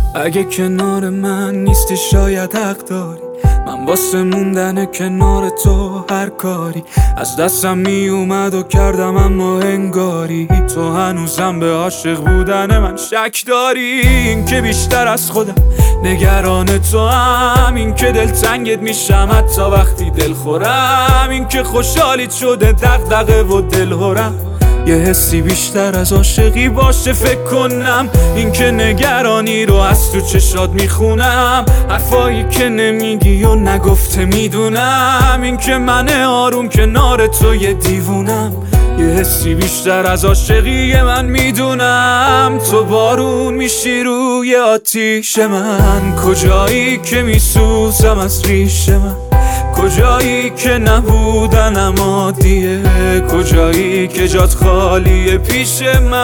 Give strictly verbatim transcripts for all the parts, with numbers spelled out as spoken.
اگه کنار من نیستی شاید حق داری، من واسه موندن کنار تو هر کاری از دستم می اومد و کردم اما انگاری تو هنوزم به عاشق بودن من شک داری. این که بیشتر از خودم نگران تو هم، این که دلتنگت میشم حتی وقتی دل خورم، این که خوشحالیت شده دغدغه و دلهرم، یه حسی بیشتر از عاشقی باشه فکر کنم، این که نگرانی رو از تو چشات میخونم، حرفایی که نمیگی و نگفته میدونم، این که من آروم کنار تو یه دیوونم، یه حسی بیشتر از عاشقی من میدونم. تو بارون میشی روی آتیش من، کجایی که میسوزم از ریش من، کجایی که نبودنم عادیه، کجایی که جات خالیه پیش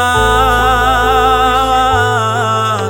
من.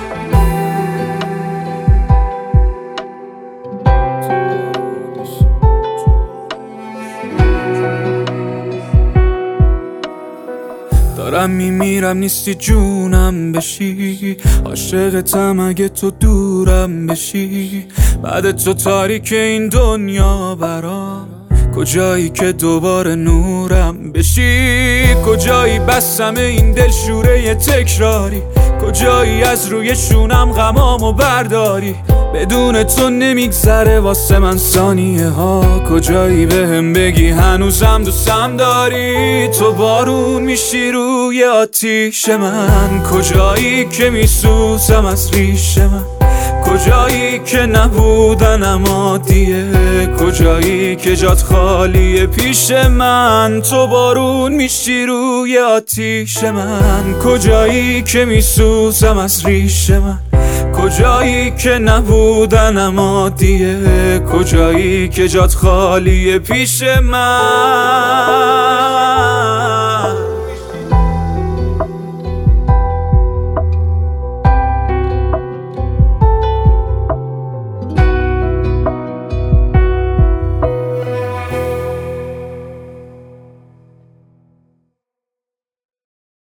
دارم میمیرم نیستی جونم بشی، عاشقتم اگه تو دورم بشی، بعد تو تاریک این دنیا برام، کجایی که دوباره نورم بشی، کجایی بسم این دل شوره تکراری، کجایی از روی شونم غمامو برداری، بدون تو نمیگذره واسه من ثانیه ها، کجایی بهم بگی هنوزم دوستم داری. تو بارون میشی روی آتیش من، کجایی که میسوزم از ریش من، کجایی که نبودنم عادیه، کجایی که جات خالیه پیش من. تو بارون میشی روی آتیش من، کجایی که میسوزم از ریش من، کجایی که نبودنم عادیه، کجایی که جات خالیه پیش من.